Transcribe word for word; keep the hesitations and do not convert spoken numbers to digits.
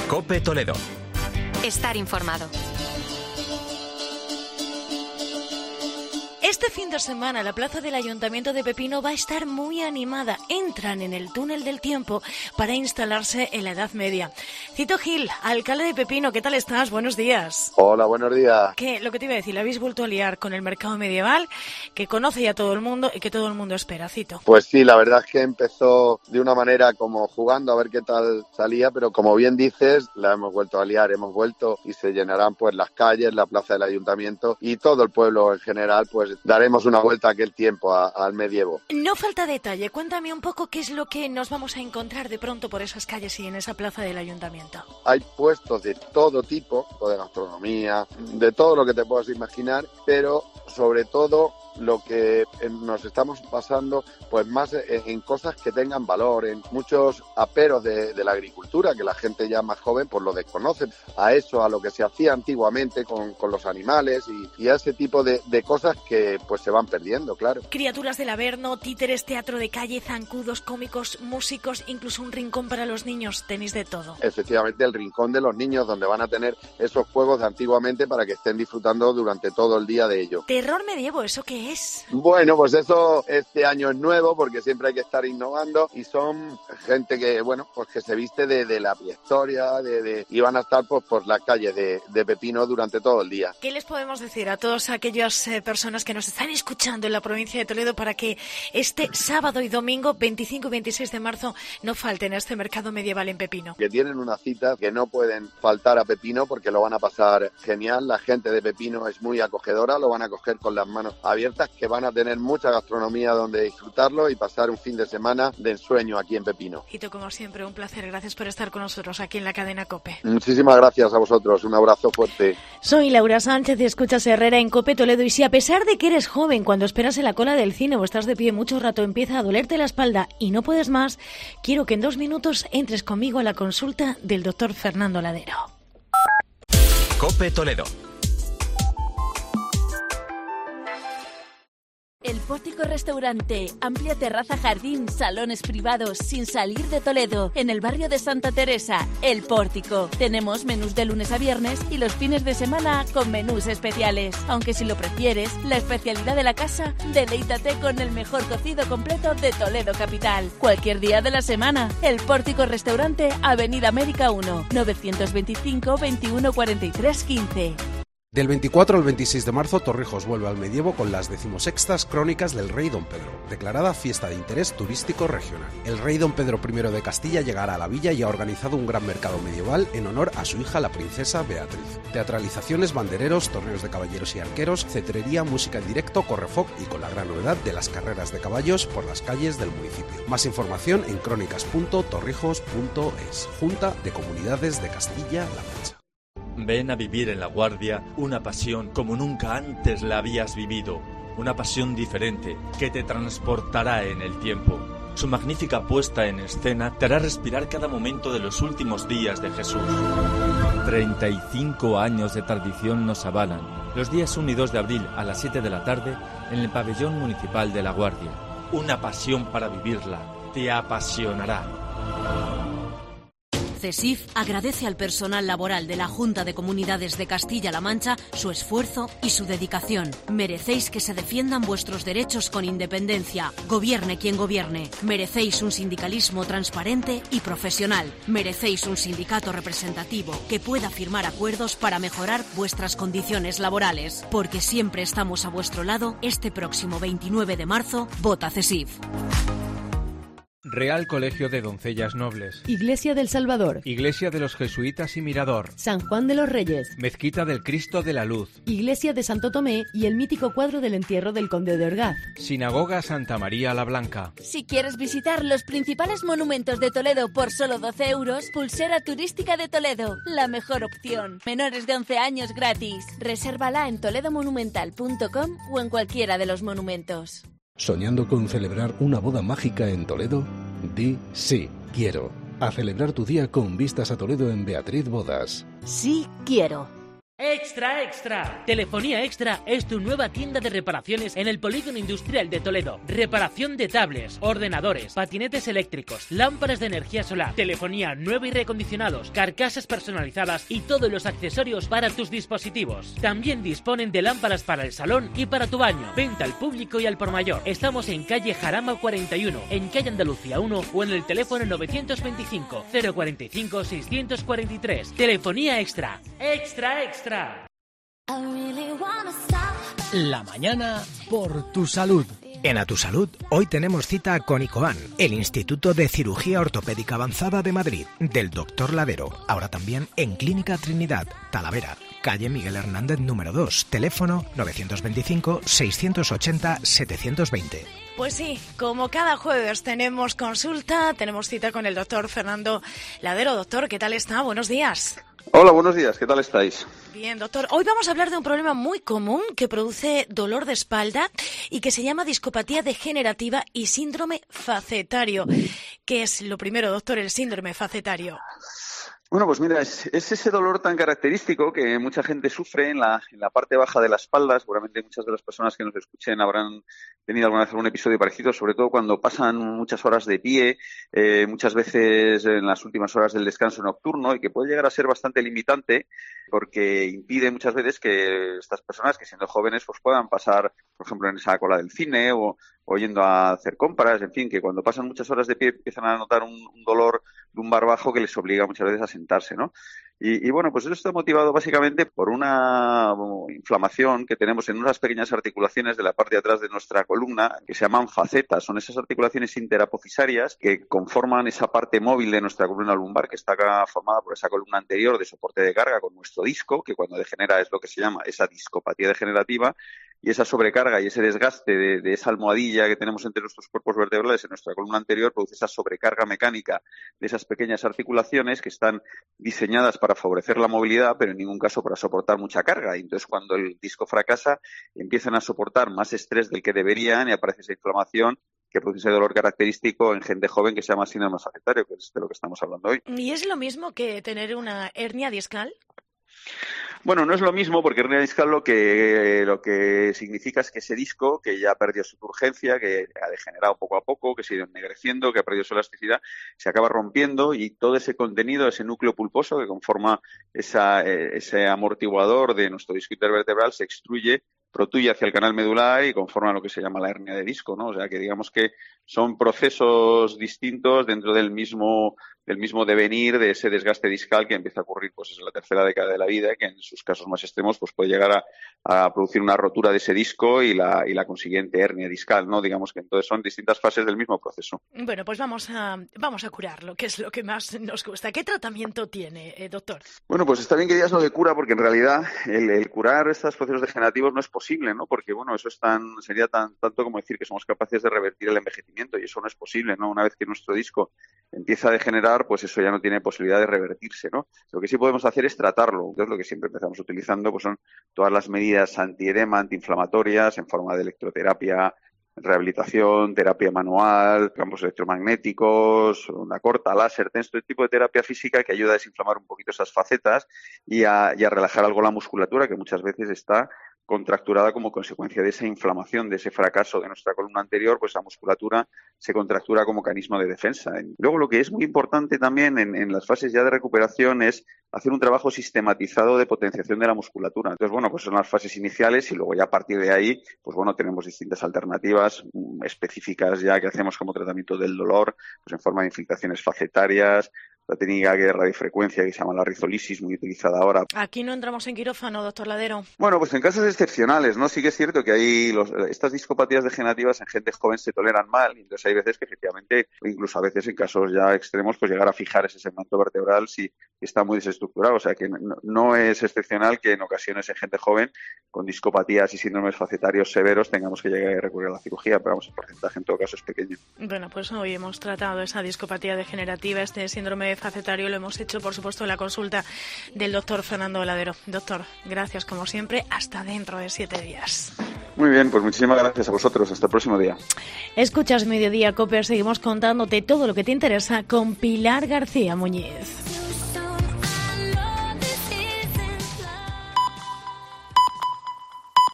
COPE Toledo. Estar informado. Este fin de semana la plaza del Ayuntamiento de Pepino va a estar muy animada. Entran en el túnel del tiempo para instalarse en la Edad Media. Cito Gil, alcalde de Pepino, ¿qué tal estás? Buenos días. Hola, buenos días. ¿Qué? Lo que te iba a decir, ¿le habéis vuelto a liar con el mercado medieval que conoce ya todo el mundo y que todo el mundo espera? Cito. Pues sí, la verdad es que empezó de una manera como jugando a ver qué tal salía, pero como bien dices, la hemos vuelto a liar, hemos vuelto y se llenarán pues las calles, la plaza del Ayuntamiento y todo el pueblo en general, pues daremos una vuelta a aquel tiempo, a, al medievo. No falta detalle, cuéntame un poco qué es lo que nos vamos a encontrar de pronto por esas calles y en esa plaza del Ayuntamiento. Hay puestos de todo tipo, de gastronomía, de todo lo que te puedas imaginar, pero sobre todo lo que nos estamos pasando pues más en cosas que tengan valor, en muchos aperos de, de la agricultura que la gente ya más joven pues lo desconoce, a eso, a lo que se hacía antiguamente con, con los animales y, y a ese tipo de, de cosas que pues se van perdiendo, claro. Criaturas del Averno, títeres, teatro de calle, zancudos, cómicos, músicos, incluso un rincón para los niños, tenéis de todo. Efectivamente, el rincón de los niños donde van a tener esos juegos de antiguamente para que estén disfrutando durante todo el día de ello. Terror medievo, ¿eso qué es? Bueno, pues eso este año es nuevo porque siempre hay que estar innovando y son gente que, bueno, pues que se viste de, de la prehistoria de, de, y van a estar pues por las calles de, de Pepino durante todo el día. ¿Qué les podemos decir a todas aquellas eh, personas que nos están escuchando en la provincia de Toledo para que este sábado y domingo, veinticinco y veintiséis de marzo, no falten a este mercado medieval en Pepino? Que tienen una cita que no pueden faltar a Pepino porque lo van a pasar genial. La gente de Pepino es muy acogedora, lo van a coger con las manos abiertas, que van a tener mucha gastronomía donde disfrutarlo y pasar un fin de semana de ensueño aquí en Pepino. Hito, como siempre, un placer. Gracias por estar con nosotros aquí en la cadena COPE. Muchísimas gracias a vosotros. Un abrazo fuerte. Soy Laura Sánchez y escuchas Herrera en COPE Toledo. Y si a pesar de que eres joven, cuando esperas en la cola del cine o estás de pie mucho rato, empieza a dolerte la espalda y no puedes más, quiero que en dos minutos entres conmigo a la consulta del doctor Fernando Ladero. COPE Toledo. El Pórtico Restaurante, amplia terraza, jardín, salones privados, sin salir de Toledo, en el barrio de Santa Teresa, El Pórtico. Tenemos menús de lunes a viernes y los fines de semana con menús especiales. Aunque si lo prefieres, la especialidad de la casa, deleítate con el mejor cocido completo de Toledo capital. Cualquier día de la semana, El Pórtico Restaurante, Avenida América uno, novecientos veinticinco, veintiuno, cuarenta y tres, quince. Del veinticuatro al veintiséis de marzo, Torrijos vuelve al medievo con las decimosextas Crónicas del Rey Don Pedro, declarada fiesta de interés turístico regional. El rey Don Pedro primero de Castilla llegará a la villa y ha organizado un gran mercado medieval en honor a su hija, la princesa Beatriz. Teatralizaciones, bandereros, torneos de caballeros y arqueros, cetrería, música en directo, correfoc y con la gran novedad de las carreras de caballos por las calles del municipio. Más información en crónicas punto torrijos punto es. Junta de Comunidades de Castilla-La Mancha. Ven a vivir en La Guardia una pasión como nunca antes la habías vivido. Una pasión diferente que te transportará en el tiempo. Su magnífica puesta en escena te hará respirar cada momento de los últimos días de Jesús. treinta y cinco años de tradición nos avalan. Los días uno y dos de abril a las siete de la tarde en el pabellón municipal de La Guardia. Una pasión para vivirla. Te apasionará. CESIF agradece al personal laboral de la Junta de Comunidades de Castilla-La Mancha su esfuerzo y su dedicación. Merecéis que se defiendan vuestros derechos con independencia. Gobierne quien gobierne. Merecéis un sindicalismo transparente y profesional. Merecéis un sindicato representativo que pueda firmar acuerdos para mejorar vuestras condiciones laborales. Porque siempre estamos a vuestro lado. Este próximo veintinueve de marzo, vota CESIF. Real Colegio de Doncellas Nobles, Iglesia del Salvador, Iglesia de los Jesuitas y Mirador, San Juan de los Reyes, Mezquita del Cristo de la Luz, Iglesia de Santo Tomé y el mítico cuadro del entierro del Conde de Orgaz, Sinagoga Santa María la Blanca. Si quieres visitar los principales monumentos de Toledo por solo doce euros, Pulsera Turística de Toledo, la mejor opción. Menores de once años gratis. Resérvala en toledo monumental punto com o en cualquiera de los monumentos. ¿Soñando con celebrar una boda mágica en Toledo? Di sí, quiero. A celebrar tu día con vistas a Toledo en Beatriz Bodas. Sí, quiero. ¡Eh, Extra Extra. Telefonía Extra es tu nueva tienda de reparaciones en el Polígono Industrial de Toledo. Reparación de tablets, ordenadores, patinetes eléctricos, lámparas de energía solar, telefonía nueva y recondicionados, carcasas personalizadas y todos los accesorios para tus dispositivos. También disponen de lámparas para el salón y para tu baño. Venta al público y al por mayor. Estamos en calle Jarama cuarenta y uno, en calle Andalucía uno o en el teléfono novecientos veinticinco, cero cuarenta y cinco, seiscientos cuarenta y tres. Telefonía Extra. Extra Extra. La mañana por tu salud. En A Tu Salud, hoy tenemos cita con ICOAN, el Instituto de Cirugía Ortopédica Avanzada de Madrid, del doctor Ladero. Ahora también en Clínica Trinidad, Talavera, calle Miguel Hernández número dos, teléfono novecientos veinticinco, seiscientos ochenta, setecientos veinte. Pues sí, como cada jueves tenemos consulta, tenemos cita con el doctor Fernando Ladero. Doctor, ¿qué tal está? Buenos días. Hola, buenos días. ¿Qué tal estáis? Bien, doctor. Hoy vamos a hablar de un problema muy común que produce dolor de espalda y que se llama discopatía degenerativa y síndrome facetario. ¿Qué es lo primero, doctor, el síndrome facetario? Bueno, pues mira, es, es ese dolor tan característico que mucha gente sufre en la, en la parte baja de la espalda. Seguramente muchas de las personas que nos escuchen habrán tenido alguna vez algún episodio parecido, sobre todo cuando pasan muchas horas de pie, eh, muchas veces en las últimas horas del descanso nocturno, y que puede llegar a ser bastante limitante porque impide muchas veces que estas personas, que siendo jóvenes, pues puedan pasar, por ejemplo, en esa cola del cine o, o yendo a hacer compras, en fin, que cuando pasan muchas horas de pie empiezan a notar un, un dolor lumbar bajo que les obliga muchas veces a sentarse, ¿no? Y, y bueno, pues eso está motivado básicamente por una bueno, inflamación que tenemos en unas pequeñas articulaciones de la parte de atrás de nuestra columna que se llaman facetas. Son esas articulaciones interapofisarias que conforman esa parte móvil de nuestra columna lumbar que está acá formada por esa columna anterior de soporte de carga con nuestro disco, que cuando degenera es lo que se llama esa discopatía degenerativa, y esa sobrecarga y ese desgaste de, de esa almohadilla que tenemos entre nuestros cuerpos vertebrales en nuestra columna anterior produce esa sobrecarga mecánica de esas pequeñas articulaciones que están diseñadas para favorecer la movilidad, pero en ningún caso para soportar mucha carga. Y entonces, cuando el disco fracasa, empiezan a soportar más estrés del que deberían y aparece esa inflamación que produce ese dolor característico en gente joven que se llama síndrome facetario, que es de lo que estamos hablando hoy. ¿Y es lo mismo que tener una hernia discal? Bueno, no es lo mismo porque hernia discal lo que, lo que significa es que ese disco, que ya perdió su turgencia, que ha degenerado poco a poco, que se ha ido ennegreciendo, que ha perdido su elasticidad, se acaba rompiendo y todo ese contenido, ese núcleo pulposo que conforma esa, ese amortiguador de nuestro disco intervertebral se extruye, protuye hacia el canal medular y conforma lo que se llama la hernia de disco, ¿no? O sea, que digamos que son procesos distintos dentro del mismo del mismo devenir de ese desgaste discal que empieza a ocurrir pues en la tercera década de la vida, que en sus casos más extremos pues puede llegar a, a producir una rotura de ese disco y la y la consiguiente hernia discal, ¿no? Digamos que entonces son distintas fases del mismo proceso. Bueno, pues vamos a vamos a curarlo, que es lo que más nos gusta. ¿Qué tratamiento tiene, eh, doctor? Bueno, pues está bien que digas lo de cura, porque en realidad el, el curar estos procesos degenerativos no es posible, ¿no? Porque, bueno, eso es tan, sería tan, tanto como decir que somos capaces de revertir el envejecimiento, y eso no es posible, ¿no? Una vez que nuestro disco empieza a degenerar, pues eso ya no tiene posibilidad de revertirse, ¿no? Lo que sí podemos hacer es tratarlo. Entonces, lo que siempre empezamos utilizando pues son todas las medidas antiedema, antiinflamatorias, en forma de electroterapia, rehabilitación, terapia manual, campos electromagnéticos, una corta, láser, este tipo de terapia física que ayuda a desinflamar un poquito esas facetas y a, y a relajar algo la musculatura, que muchas veces está contracturada como consecuencia de esa inflamación, de ese fracaso de nuestra columna anterior, pues la musculatura se contractura como mecanismo de defensa. Luego, lo que es muy importante también en, en las fases ya de recuperación es hacer un trabajo sistematizado de potenciación de la musculatura. Entonces, bueno, pues son las fases iniciales y luego ya a partir de ahí, pues bueno, tenemos distintas alternativas um, específicas ya que hacemos como tratamiento del dolor, pues en forma de infiltraciones facetarias, la técnica de radiofrecuencia que se llama la rizolisis, muy utilizada ahora. Aquí no entramos en quirófano, doctor Ladero. Bueno, pues en casos excepcionales, ¿no? Sí que es cierto que hay los, estas discopatías degenerativas en gente joven se toleran mal, y entonces hay veces que efectivamente, incluso a veces en casos ya extremos, pues llegar a fijar ese segmento vertebral si está muy desestructurado. O sea que no, no es excepcional que en ocasiones en gente joven con discopatías y síndromes facetarios severos tengamos que llegar a recurrir a la cirugía, pero vamos, el porcentaje en todo caso es pequeño. Bueno, pues hoy hemos tratado esa discopatía degenerativa, este síndrome facetario, lo hemos hecho, por supuesto, en la consulta del doctor Fernando Ladero. Doctor, gracias como siempre, hasta dentro de siete días. Muy bien, pues muchísimas gracias a vosotros, hasta el próximo día. Escuchas Mediodía Cope, seguimos contándote todo lo que te interesa con Pilar García Muñiz.